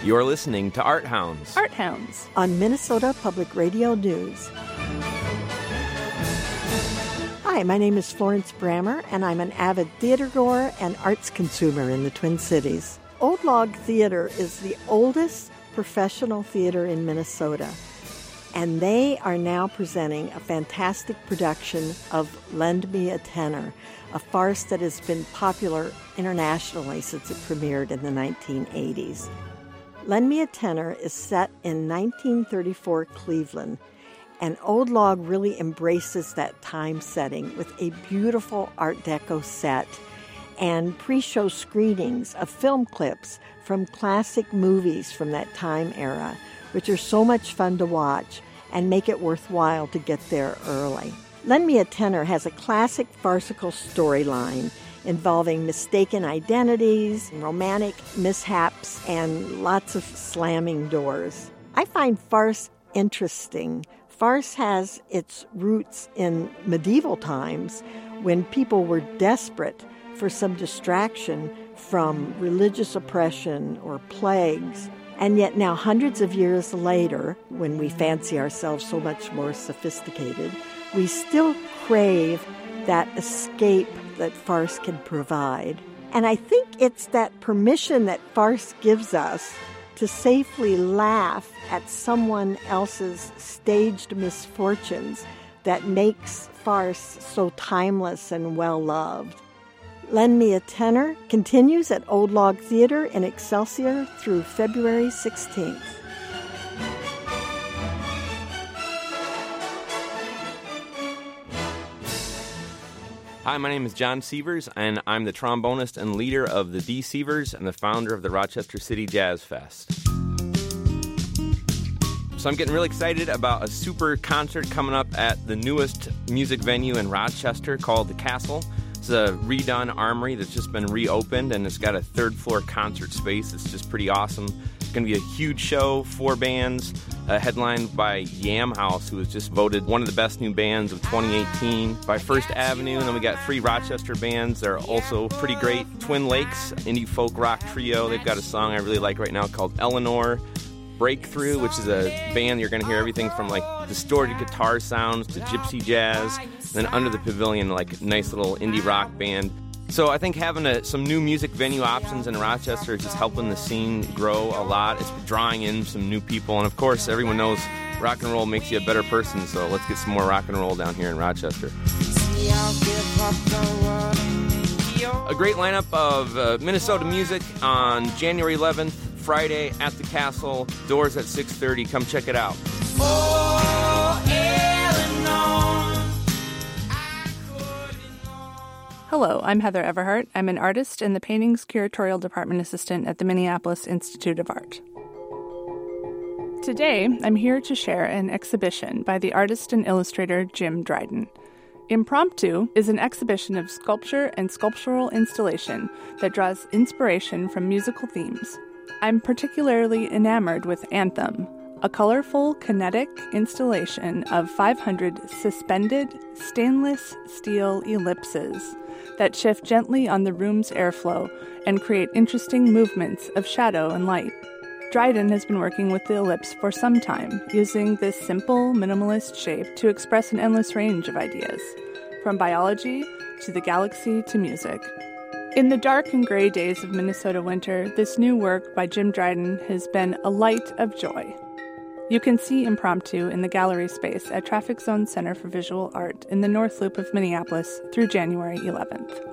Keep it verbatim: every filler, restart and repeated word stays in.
You're listening to Art Hounds. Art Hounds. On Minnesota Public Radio News. Hi, my name is Florence Brammer, and I'm an avid theatergoer and arts consumer in the Twin Cities. Old Log Theater is the oldest professional theater in Minnesota, and they are now presenting a fantastic production of Lend Me a Tenor, a farce that has been popular internationally since it premiered in the nineteen eighties. Lend Me a Tenor is set in nineteen thirty-four Cleveland, and Old Log really embraces that time setting with a beautiful Art Deco set and pre-show screenings of film clips from classic movies from that time era, which are so much fun to watch and make it worthwhile to get there early. Lend Me a Tenor has a classic farcical storyline involving mistaken identities, romantic mishaps, and lots of slamming doors. I find farce interesting. Farce has its roots in medieval times when people were desperate for some distraction from religious oppression or plagues. And yet now, hundreds of years later, when we fancy ourselves so much more sophisticated, we still crave that escape that farce can provide. And I think it's that permission that farce gives us to safely laugh at someone else's staged misfortunes that makes farce so timeless and well-loved. Lend Me a Tenor continues at Old Log Theater in Excelsior through February sixteenth. Hi, my name is John Sievers, and I'm the trombonist and leader of the D. Sievers and the founder of the Rochester City Jazz Fest. So I'm getting really excited about a super concert coming up at the newest music venue in Rochester called The Castle. It's a redone armory that's just been reopened, and it's got a third-floor concert space. It's just pretty awesome. It's going to be a huge show, four bands, uh, headlined by Yam House, who was just voted one of the best new bands of twenty eighteen by First Avenue. And then we got three Rochester bands. They're also pretty great. Twin Lakes, indie folk rock trio. They've got a song I really like right now called Eleanor. Breakthrough, which is a band you're going to hear everything from like distorted guitar sounds to gypsy jazz. And then Under the Pavilion, like a nice little indie rock band. So I think having a, some new music venue options in Rochester is just helping the scene grow a lot. It's drawing in some new people. And of course, everyone knows rock and roll makes you a better person. So let's get some more rock and roll down here in Rochester. A great lineup of uh, Minnesota music on January eleventh, Friday at the Castle. Doors at six thirty. Come check it out. Oh, Eleanor, Hello, I'm Heather Everhart. I'm an artist and the Paintings Curatorial Department Assistant at the Minneapolis Institute of Art. Today, I'm here to share an exhibition by the artist and illustrator Jim Dryden. Impromptu is an exhibition of sculpture and sculptural installation that draws inspiration from musical themes. I'm particularly enamored with Anthem, a colorful, kinetic installation of five hundred suspended stainless steel ellipses that shift gently on the room's airflow and create interesting movements of shadow and light. Dryden has been working with the ellipse for some time, using this simple, minimalist shape to express an endless range of ideas, from biology to the galaxy to music. In the dark and gray days of Minnesota winter, this new work by Jim Dryden has been a light of joy. You can see Impromptu in the gallery space at Traffic Zone Center for Visual Art in the North Loop of Minneapolis through January eleventh.